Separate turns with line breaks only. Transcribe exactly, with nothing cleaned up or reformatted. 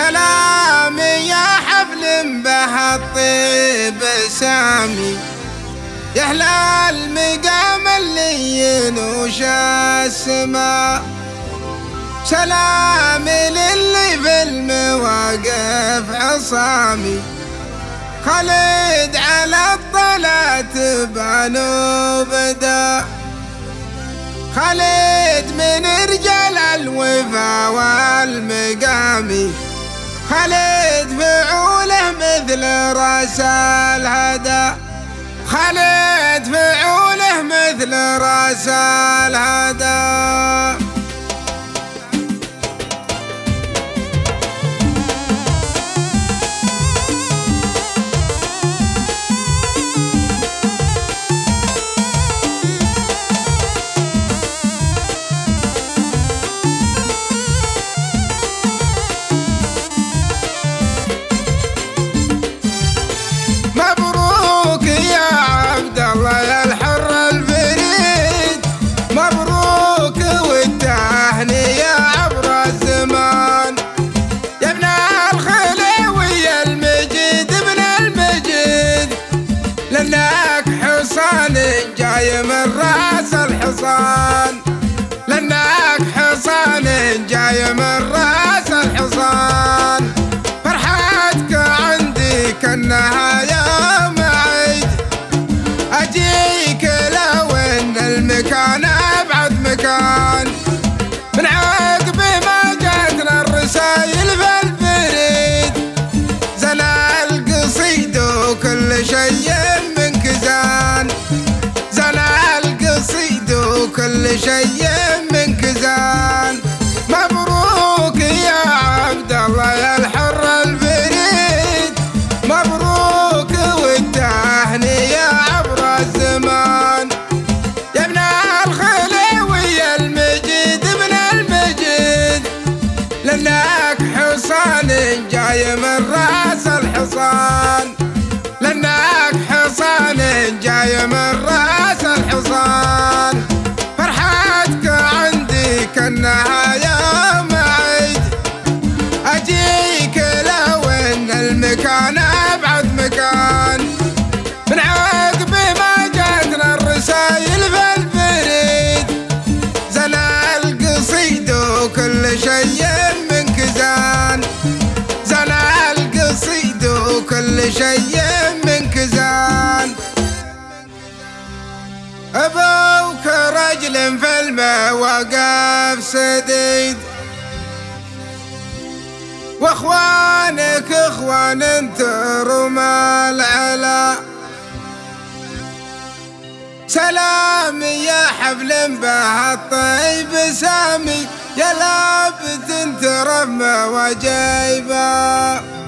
سلام يا حفل به الطيب سامي، يحلى المقام اللي ينوش السما. سلام للي في المواقف عصامي، خالد على الطلعة بانو بدا. خالد من رجال الوفا والمقامي، خالد فعوله مثل راس الهدى. خالد فعوله مثل راس الهدى. لأنك حصان جاي من راس الحصان، لأنك حصان جاي من راس الحصان. فرحتك عندي كأنها يوم عيد، أجيك لو إن المكان أبعد مكان. من عقب ما جاتنا الرسايل في البريد، زنا القصيد وكل شيء زنا القصيد وكل شيء من كزان. مبروك يا عبد الله يا الحر الفريد، مبروك والتهنئة عبر الزمان. يا ابن الخليوي المجيد ابن المجيد، لأنك حصان جاي من راس الحصان، لأنك حصان جاي من راس الحصان. فرحتك عندي كأنها يوم عيد، أجيك لو إن المكان أبعد مكان. من عقب ما جاتنا الرسايل في البريد، زنا القصيد وكل شيء من كزان، زنا القصيد وكل شيء من كزان. أبوك رجل في المواقف سديد، واخوانك اخوان ترمى العلا. سلام يا حفل به الطيب سامي، يا لابد ترمى وجايبه.